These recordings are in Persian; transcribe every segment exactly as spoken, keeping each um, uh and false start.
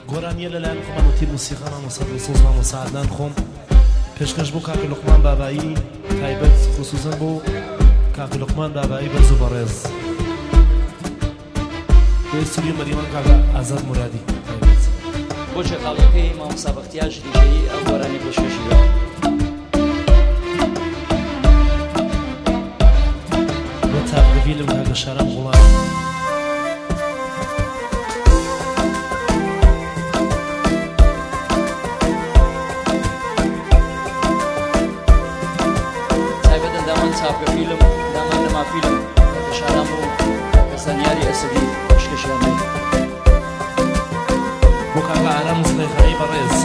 گۆرانیە لەلایەن خۆمان و تیم موسیقا مامۆستا دڵسۆز مامۆستا عەدنان خۆم پێشکەش بۆ کاک لوقمان بابایی تایبەت خصوصا بۆ کاک لوقمان بابایی بەرز و بەڕێز بۆ ئستودیۆ مەریوان کاک ئازاد مورادی تایبەت بۆ چێقاڵیەکەی مامۆستا بەختیار ژریگەیی ئەو گۆرانی پێشکەشیوە بۆ تاقدەبیلم کاکە شاران غوڵام تابع فيلم دائما لما فيلم شارمو كسانياري اسدي شكشامي بوكا عالم صليخاني بريز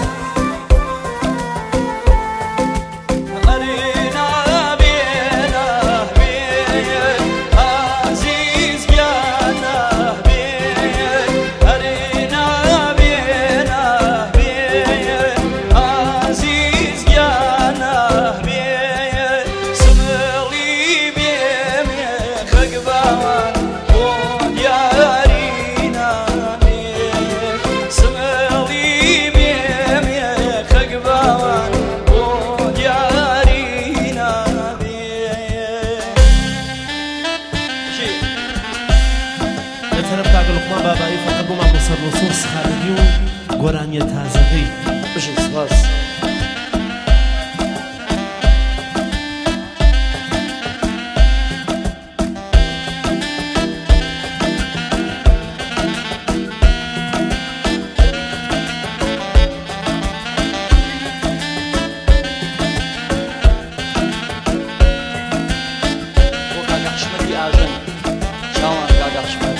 بابایی فقط بۆ مامۆستا دڵسۆز خالدی و گۆرانیە تازەکەی بژی سپاس بۆ کاکە حشمەتی ئاژەن چاوان کاکە حشمەت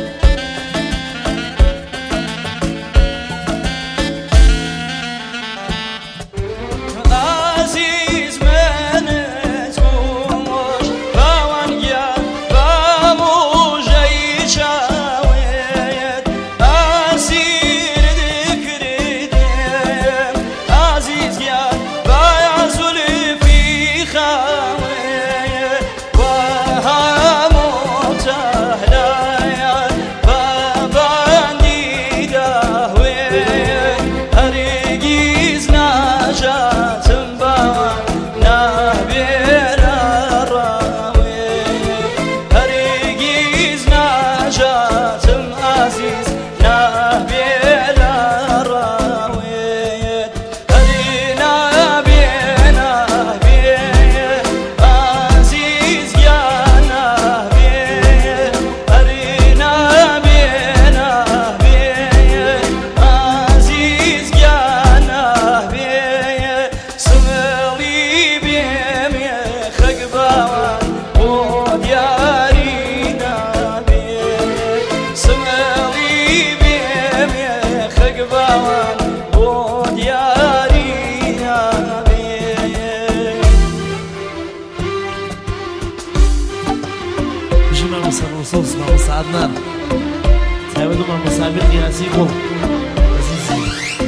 صوص مامۆستا عەدنان تایبەت بۆ مامۆستا عەبید قیاسی گوڵ عەزیزی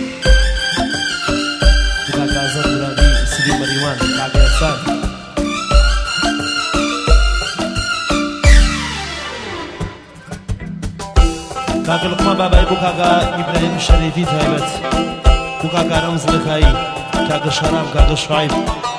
بۆ کاکە ئازاد مورادی ئستودیۆ مەریوان کاکە ئەفسان کاکە لوقمان بابایی بۆ کاکە ئیبراهیم شەریفی تایبەت بۆ کاکە ئارەم زلەخایی کاکە شەرام کاکە شوعیب